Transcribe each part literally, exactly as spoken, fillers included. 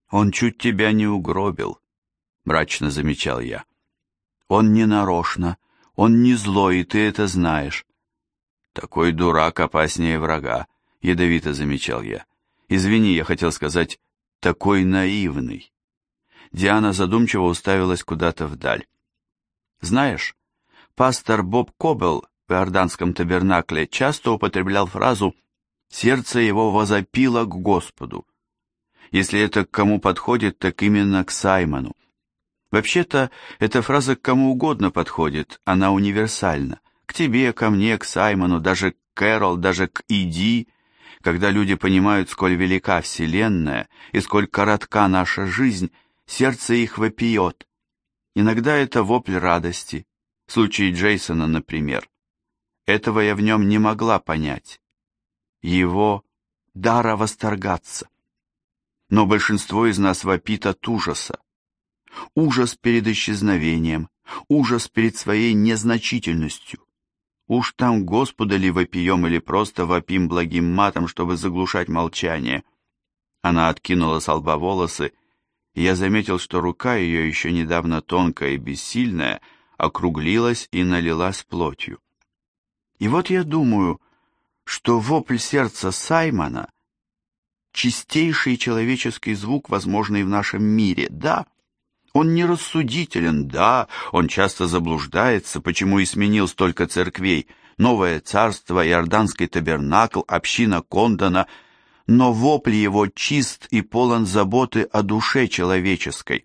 «Он чуть тебя не угробил», — мрачно замечал я. «Он не нарочно, он не злой, и ты это знаешь». «Такой дурак опаснее врага», — ядовито замечал я. «Извини, я хотел сказать, такой наивный». Диана задумчиво уставилась куда-то вдаль. «Знаешь, пастор Боб Кобелл в иорданском табернакле часто употреблял фразу «сердце его возопило к Господу». Если это к кому подходит, так именно к Саймону. Вообще-то, эта фраза к кому угодно подходит, она универсальна. К тебе, ко мне, к Саймону, даже к Кэрол, даже к Иди. Когда люди понимают, сколь велика Вселенная и сколь коротка наша жизнь, сердце их вопиет. Иногда это вопль радости. В случае Джейсона, например. Этого я в нем не могла понять. Его дара восторгаться. Но большинство из нас вопит от ужаса. Ужас перед исчезновением, ужас перед своей незначительностью. Уж там Господа ли вопием или просто вопим благим матом, чтобы заглушать молчание. Она откинула с лба волосы, и я заметил, что рука ее, еще недавно тонкая и бессильная, округлилась и налилась плотью. И вот я думаю, что вопль сердца Саймона — чистейший человеческий звук, возможный в нашем мире, да. Он нерассудителен, да, он часто заблуждается, почему и сменил столько церквей, Новое Царство, Иорданский табернакл, община Кондона, но вопль его чист и полон заботы о душе человеческой.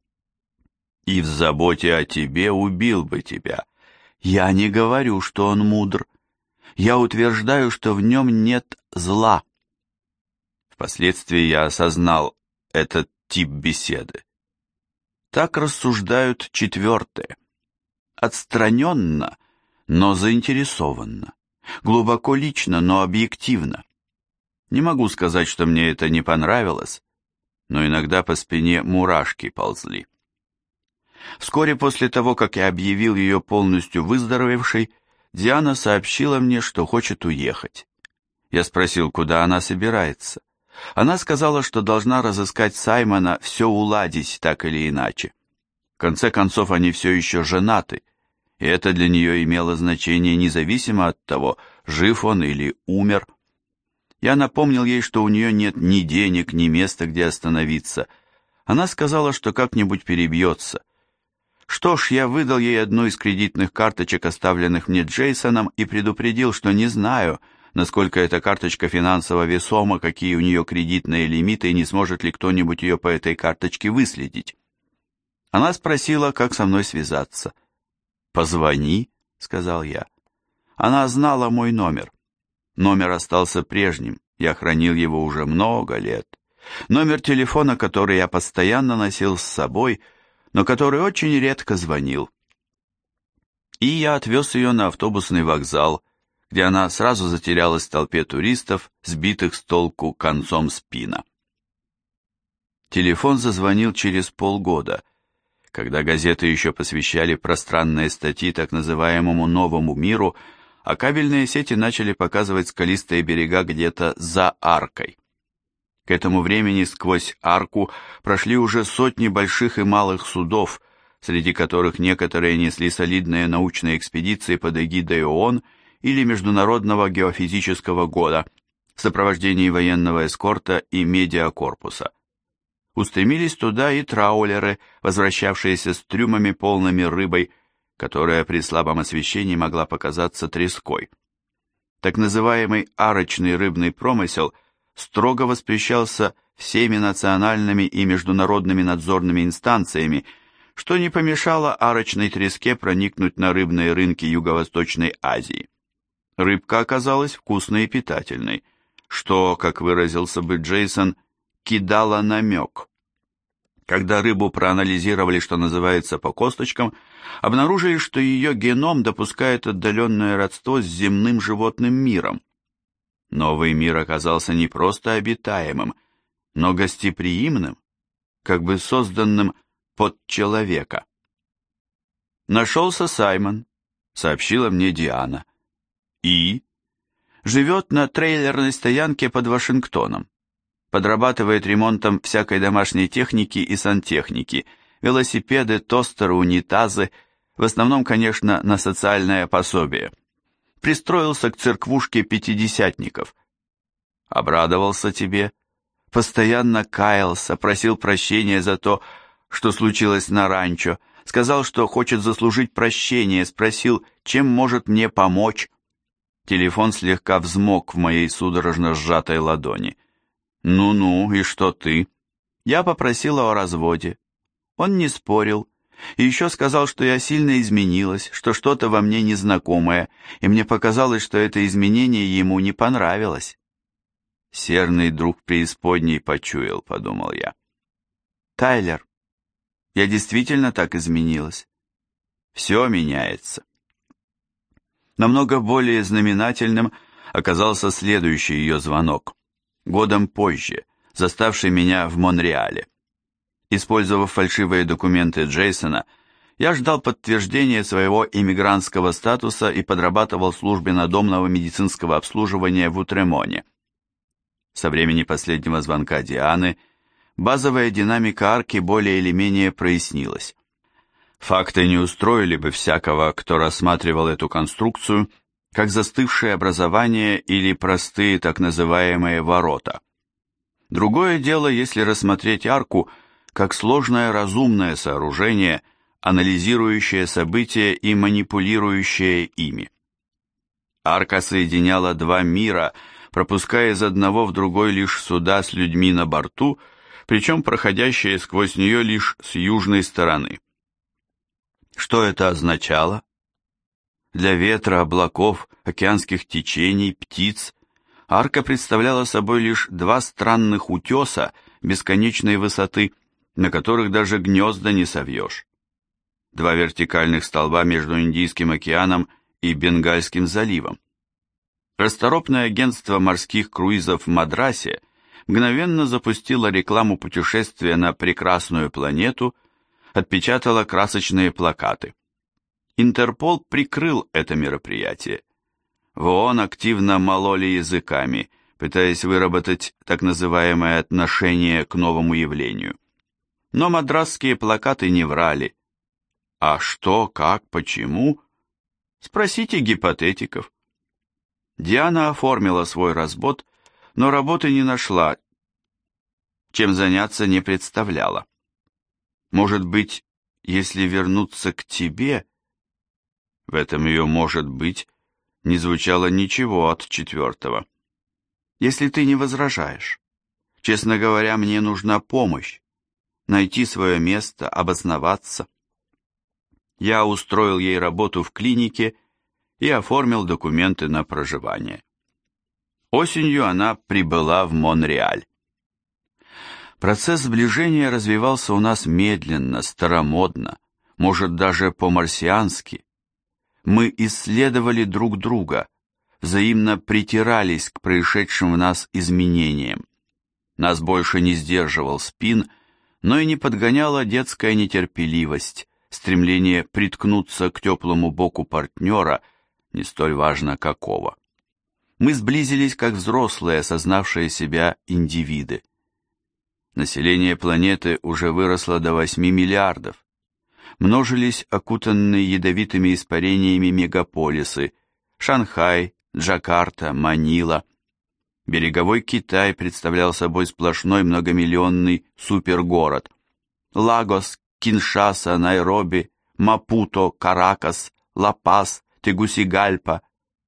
И в заботе о тебе убил бы тебя. Я не говорю, что он мудр. Я утверждаю, что в нем нет зла. Впоследствии я осознал этот тип беседы. Так рассуждают четвертые. Отстраненно, но заинтересованно. Глубоко лично, но объективно. Не могу сказать, что мне это не понравилось, но иногда по спине мурашки ползли. Вскоре после того, как я объявил ее полностью выздоровевшей, Диана сообщила мне, что хочет уехать. Я спросил, куда она собирается. Она сказала, что должна разыскать Саймона, все уладить так или иначе. В конце концов, они все еще женаты, и это для нее имело значение независимо от того, жив он или умер. Я напомнил ей, что у нее нет ни денег, ни места, где остановиться. Она сказала, что как-нибудь перебьется. Что ж, я выдал ей одну из кредитных карточек, оставленных мне Джейсоном, и предупредил, что не знаю, насколько эта карточка финансово весома, какие у нее кредитные лимиты, и не сможет ли кто-нибудь ее по этой карточке выследить. Она спросила, как со мной связаться. «Позвони», — сказал я. Она знала мой номер. Номер остался прежним, я хранил его уже много лет. Номер телефона, который я постоянно носил с собой, но который очень редко звонил. И я отвез ее на автобусный вокзал, где она сразу затерялась в толпе туристов, сбитых с толку концом спина. Телефон зазвонил через полгода, когда газеты еще посвящали пространные статьи так называемому «новому миру», а кабельные сети начали показывать скалистые берега где-то за аркой. К этому времени сквозь арку прошли уже сотни больших и малых судов, среди которых некоторые несли солидные научные экспедиции под эгидой ООН или Международного геофизического года в сопровождении военного эскорта и медиакорпуса. Устремились туда и траулеры, возвращавшиеся с трюмами полными рыбой, которая при слабом освещении могла показаться треской. Так называемый арочный рыбный промысел строго воспрещался всеми национальными и международными надзорными инстанциями, что не помешало арочной треске проникнуть на рыбные рынки Юго-Восточной Азии. Рыбка оказалась вкусной и питательной, что, как выразился бы Джейсон, кидала намек. Когда рыбу проанализировали, что называется, по косточкам, обнаружили, что ее геном допускает отдаленное родство с земным животным миром. Новый мир оказался не просто обитаемым, но гостеприимным, как бы созданным под человека. «Нашелся Саймон», — сообщила мне Диана. «И?» «Живет на трейлерной стоянке под Вашингтоном. подрабатывает ремонтом всякой домашней техники и сантехники, велосипеды, тостеры, унитазы, в основном, конечно, на социальное пособие. Пристроился к церквушке пятидесятников. Обрадовался тебе, постоянно каялся, просил прощения за то, что случилось на ранчо, сказал, что хочет заслужить прощение, спросил, чем может мне помочь. Телефон слегка взмок в моей судорожно сжатой ладони. «Ну-ну, и что ты?» Я попросила о разводе. Он не спорил, и еще сказал, что я сильно изменилась, что что-то во мне незнакомое, и мне показалось, что это изменение ему не понравилось. «Серный друг преисподней почуял», — подумал я. «Тайлер, я действительно так изменилась. Все меняется». Намного более знаменательным оказался следующий ее звонок, годом позже, заставший меня в Монреале. Использовав фальшивые документы Джейсона, я ждал подтверждения своего иммигрантского статуса и подрабатывал в службе надомного медицинского обслуживания в Утремоне. Со времени последнего звонка Дианы базовая динамика арки более или менее прояснилась. Факты не устроили бы всякого, кто рассматривал эту конструкцию как застывшее образование или простые так называемые ворота. Другое дело, если рассмотреть арку как сложное разумное сооружение, анализирующее события и манипулирующее ими. Арка соединяла два мира, пропуская из одного в другой лишь суда с людьми на борту, причем проходящие сквозь нее лишь с южной стороны. Что это означало? Для ветра, облаков, океанских течений, птиц арка представляла собой лишь два странных утеса бесконечной высоты, на которых даже гнезда не совьешь. Два вертикальных столба между Индийским океаном и Бенгальским заливом. Расторопное агентство морских круизов в Мадрасе мгновенно запустило рекламу путешествия на прекрасную планету, отпечатало красочные плакаты. Интерпол прикрыл это мероприятие. В ООН активно мололи языками, пытаясь выработать так называемое отношение к новому явлению. Но мадрасские плакаты не врали. А что, как, почему? Спросите гипотетиков. Диана оформила свой развод, но работы не нашла, чем заняться не представляла. Может быть, если вернуться к тебе... В этом ее «может быть» не звучало ничего от четвертого. Если ты не возражаешь. Честно говоря, мне нужна помощь. Найти свое место, обосноваться. Я устроил ей работу в клинике и оформил документы на проживание. Осенью она прибыла в Монреаль. Процесс сближения развивался у нас медленно, старомодно, может даже по-марсиански. Мы исследовали друг друга, взаимно притирались к происшедшим в нас изменениям. Нас больше не сдерживал спин, но и не подгоняла детская нетерпеливость, стремление приткнуться к теплому боку партнера, не столь важно какого. Мы сблизились как взрослые, осознавшие себя индивиды. Население планеты уже выросло до восьми миллиардов. Множились окутанные ядовитыми испарениями мегаполисы Шанхай, Джакарта, Манила. Береговой Китай представлял собой сплошной многомиллионный супергород. Лагос, Киншаса, Найроби, Мапуто, Каракас, Ла-Пас, Тегусигальпа.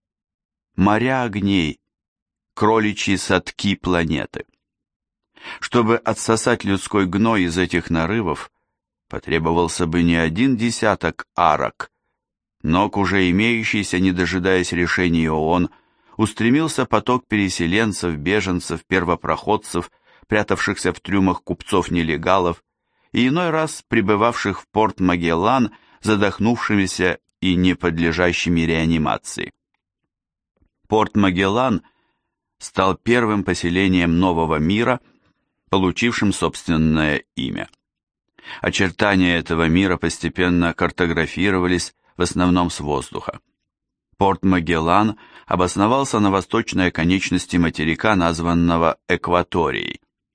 Моря огней, кроличьи садки планеты. Чтобы отсосать людской гной из этих нарывов, потребовался бы не один десяток арок, но к уже имеющейся, не дожидаясь решения ООН, устремился поток переселенцев, беженцев, первопроходцев, прятавшихся в трюмах купцов-нелегалов и иной раз прибывавших в порт Магеллан задохнувшимися и не подлежащими реанимации. Порт Магеллан стал первым поселением нового мира, получившим собственное имя. Очертания этого мира постепенно картографировались в основном с воздуха. Порт Магеллан обосновался на восточной оконечности материка, названного Экваторией.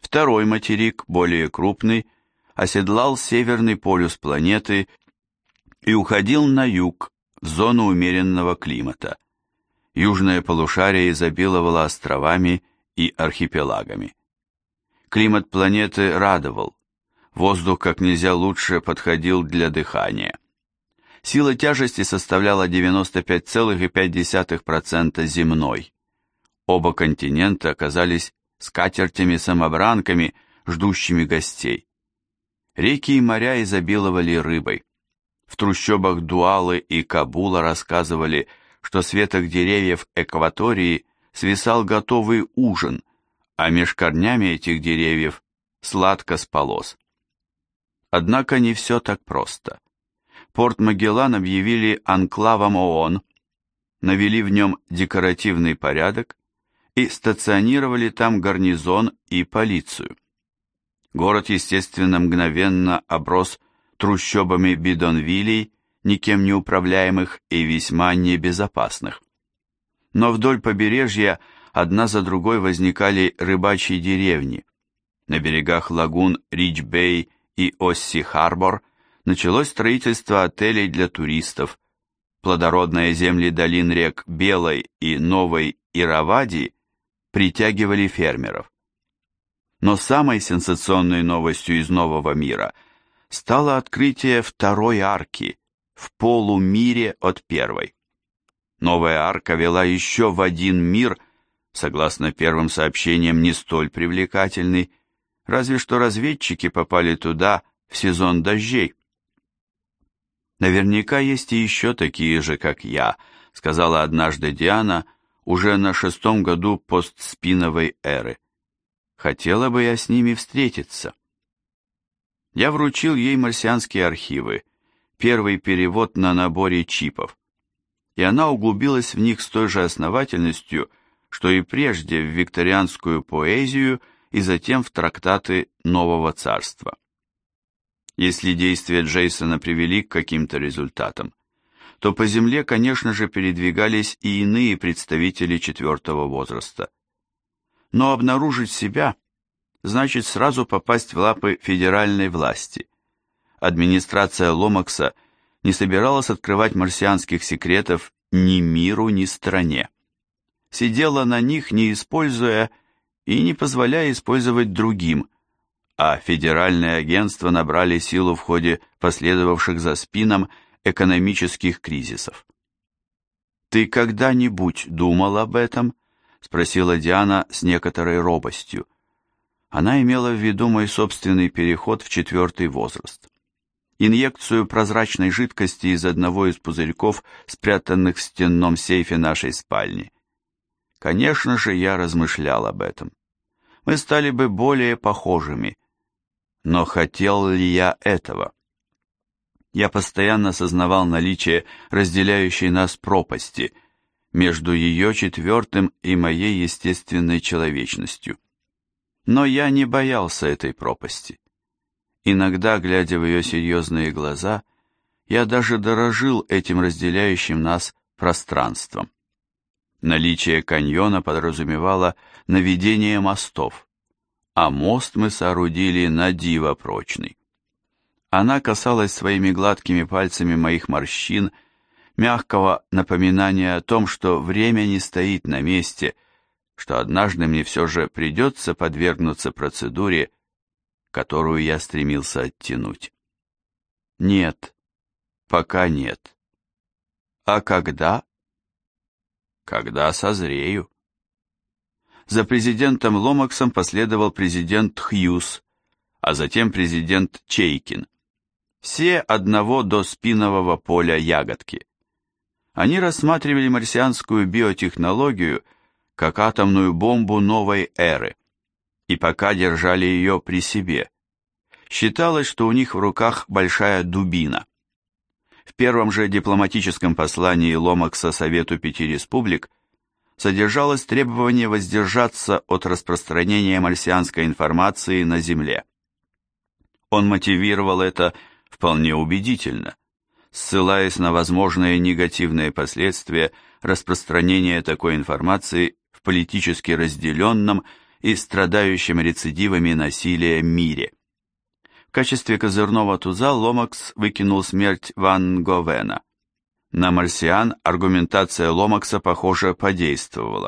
Второй материк, более крупный, оседлал северный полюс планеты и уходил на юг, в зону умеренного климата. Южное полушарие изобиловало островами и архипелагами. Климат планеты радовал. Воздух как нельзя лучше подходил для дыхания. Сила тяжести составляла девяносто пять целых пять десятых процента земной. Оба континента оказались скатертями-самобранками, ждущими гостей. Реки и моря изобиловали рыбой. В трущобах Дуалы и Кабула рассказывали, что с веток деревьев экватории свисал готовый ужин, а меж корнями этих деревьев сладко спалось. Однако не все так просто. Порт Магеллан объявили анклавом ООН, навели в нем декоративный порядок и стационировали там гарнизон и полицию. Город, естественно, мгновенно оброс трущобами бидонвилей, никем не управляемых и весьма небезопасных. Но вдоль побережья одна за другой возникали рыбачьи деревни. На берегах лагун Рич-Бэй и Осси-Харбор началось строительство отелей для туристов. Плодородные земли долин рек Белой и Новой Иравади притягивали фермеров. Но самой сенсационной новостью из нового мира стало открытие второй арки в полумире от первой. Новая арка вела еще в один мир, согласно первым сообщениям, не столь привлекательный, разве что разведчики попали туда в сезон дождей. «Наверняка есть и еще такие же, как я», — сказала однажды Диана уже на шестом году постспиновой эры. «Хотела бы я с ними встретиться». Я вручил ей марсианские архивы, первый перевод на наборе чипов, и она углубилась в них с той же основательностью, что и прежде в викторианскую поэзию и затем в трактаты Нового Царства. Если действия Джейсона привели к каким-то результатам, то по Земле, конечно же, передвигались и иные представители четвертого возраста. Но обнаружить себя значит сразу попасть в лапы федеральной власти. Администрация Ломакса не собиралась открывать марсианских секретов ни миру, ни стране. Сидела на них, не используя и не позволяя использовать другим, а федеральные агентства набрали силу в ходе последовавших за спином экономических кризисов. «Ты когда-нибудь думал об этом?» — спросила Диана с некоторой робостью. Она имела в виду мой собственный переход в четвертый возраст. Инъекцию прозрачной жидкости из одного из пузырьков, спрятанных в стенном сейфе нашей спальни. Конечно же, я размышлял об этом. Мы стали бы более похожими. Но хотел ли я этого? Я постоянно сознавал наличие разделяющей нас пропасти между ее четвертым и моей естественной человечностью. Но я не боялся этой пропасти. Иногда, глядя в ее серьезные глаза, я даже дорожил этим разделяющим нас пространством. Наличие каньона подразумевало наведение мостов, а мост мы соорудили на диво прочный. Она касалась своими гладкими пальцами моих морщин, мягкого напоминания о том, что время не стоит на месте, что однажды мне все же придется подвергнуться процедуре, которую я стремился оттянуть. Нет, пока нет. А когда? Когда созрею. За президентом Ломаксом последовал президент Хьюз, а затем президент Чейкин. Все одного доспинового поля ягодки. Они рассматривали марсианскую биотехнологию как атомную бомбу новой эры, и пока держали ее при себе. Считалось, что у них в руках большая дубина. В первом же дипломатическом послании Ломакса Совету Пяти Республик содержалось требование воздержаться от распространения марсианской информации на Земле. Он мотивировал это вполне убедительно, ссылаясь на возможные негативные последствия распространения такой информации в политически разделенном и страдающем рецидивами насилия мире. В качестве козырного туза Ломакс выкинул смерть Ван Говена. На марсиан аргументация Ломакса, похоже, подействовала.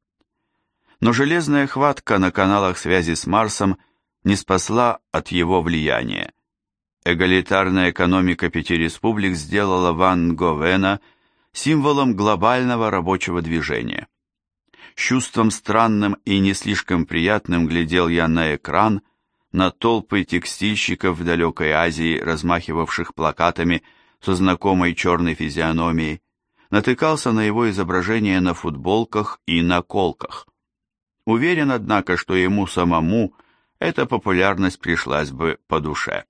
Но железная хватка на каналах связи с Марсом не спасла от его влияния. Эгалитарная экономика пяти республик сделала Ван Говена символом глобального рабочего движения. С чувством странным и не слишком приятным глядел я на экран, на толпы текстильщиков в далекой Азии, размахивавших плакатами со знакомой черной физиономией, натыкался на его изображение на футболках и наколках. Уверен, однако, что ему самому эта популярность пришлась бы по душе.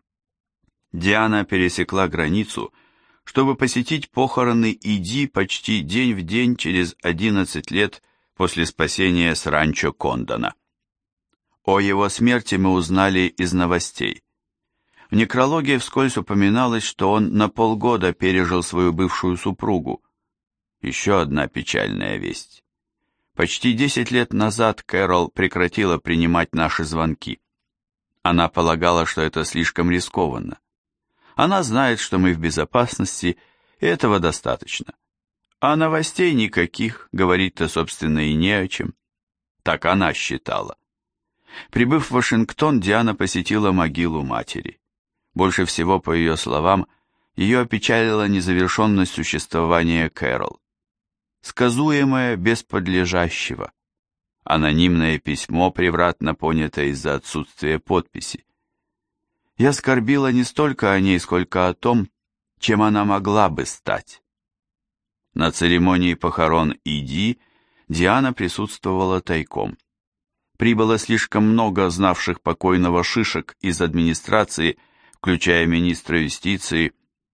Диана пересекла границу, чтобы посетить похороны Иди почти день в день через одиннадцать лет после спасения с ранчо Кондона. О его смерти мы узнали из новостей. В некрологе вскользь упоминалось, что он на полгода пережил свою бывшую супругу. Еще одна печальная весть. Почти десять лет назад Кэрол прекратила принимать наши звонки. Она полагала, что это слишком рискованно. Она знает, что мы в безопасности, и этого достаточно. А новостей никаких, говорить-то, собственно, и не о чем. Так она считала. Прибыв в Вашингтон, Диана посетила могилу матери. Больше всего, по ее словам, ее опечалила незавершенность существования Кэрол. Сказуемое без подлежащего. Анонимное письмо, превратно понятое из-за отсутствия подписи. Я скорбила не столько о ней, сколько о том, чем она могла бы стать. На церемонии похорон Иди Диана присутствовала тайком. Прибыло слишком много знавших покойного шишек из администрации, включая министра юстиции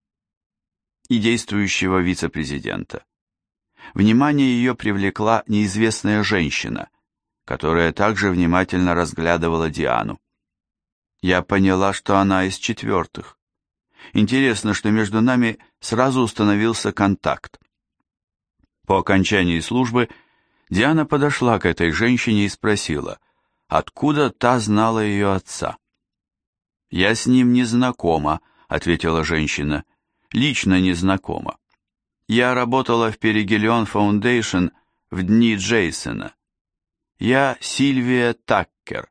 и действующего вице-президента. Внимание ее привлекла неизвестная женщина, которая также внимательно разглядывала Диану. Я поняла, что она из четвертых. Интересно, что между нами сразу установился контакт. По окончании службы Диана подошла к этой женщине и спросила, откуда та знала ее отца. «Я с ним не знакома», — ответила женщина, — «лично не знакома. Я работала в Перигелион Фаундейшн в дни Джейсона. Я Сильвия Таккер».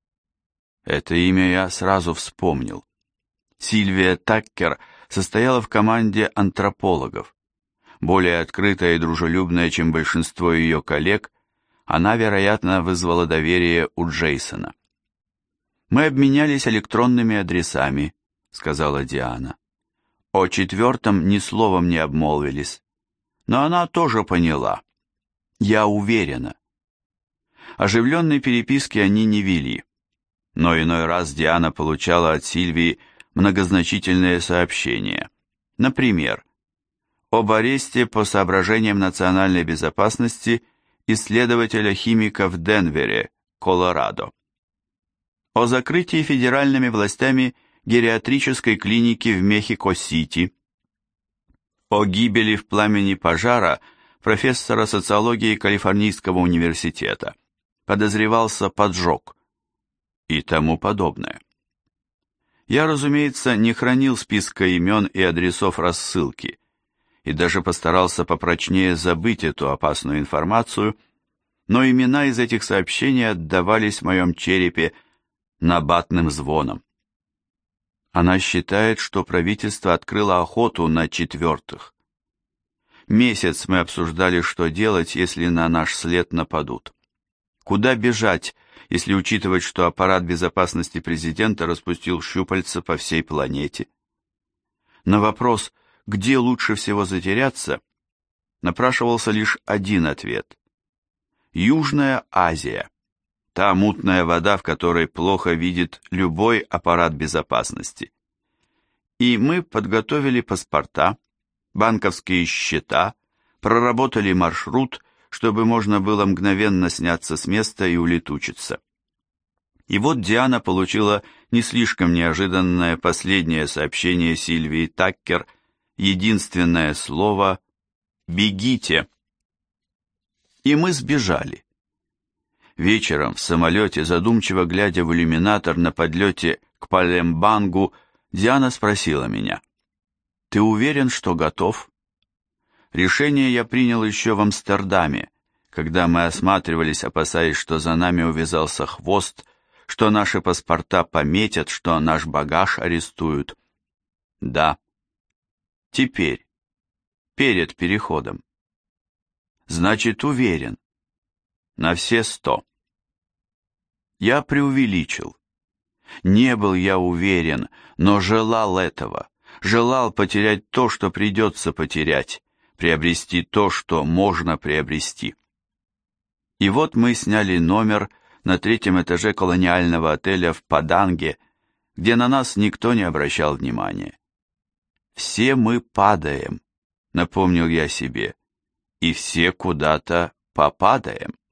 Это имя я сразу вспомнил. Сильвия Таккер состояла в команде антропологов. Более открытая и дружелюбная, чем большинство ее коллег, она, вероятно, вызвала доверие у Джейсона. «Мы обменялись электронными адресами», — сказала Диана. О четвертом ни словом не обмолвились, но она тоже поняла. Я уверена. Оживленной переписки они не вели, но иной раз Диана получала от Сильвии многозначительные сообщения. Например, об аресте по соображениям национальной безопасности исследователя-химика в Денвере, Колорадо. О закрытии федеральными властями гериатрической клиники в Мехико-Сити. О гибели в пламени пожара профессора социологии Калифорнийского университета. Подозревался поджог. И тому подобное. Я, разумеется, не хранил списка имен и адресов рассылки, и даже постарался попрочнее забыть эту опасную информацию, но имена из этих сообщений отдавались в моем черепе набатным звоном. Она считает, что правительство открыло охоту на четвертых. Месяц мы обсуждали, что делать, если на наш след нападут. Куда бежать, если учитывать, что аппарат безопасности президента распустил щупальца по всей планете? На вопрос, где лучше всего затеряться, напрашивался лишь один ответ. Южная Азия. Та мутная вода, в которой плохо видит любой аппарат безопасности. И мы подготовили паспорта, банковские счета, проработали маршрут, чтобы можно было мгновенно сняться с места и улетучиться. И вот Диана получила не слишком неожиданное последнее сообщение Сильвии Таккер, единственное слово «бегите». И мы сбежали. Вечером в самолете, задумчиво глядя в иллюминатор на подлете к Палембангу, Диана спросила меня: «Ты уверен, что готов?» Решение я принял еще в Амстердаме, когда мы осматривались, опасаясь, что за нами увязался хвост, что наши паспорта пометят, что наш багаж арестуют. Да. Теперь. Перед переходом. Значит, уверен. На все сто. Я преувеличил. Не был я уверен, но желал этого. Желал потерять то, что придется потерять, приобрести то, что можно приобрести. И вот мы сняли номер на третьем этаже колониального отеля в Паданге, где на нас никто не обращал внимания. «Все мы падаем», — напомнил я себе, — «и все куда-то попадаем».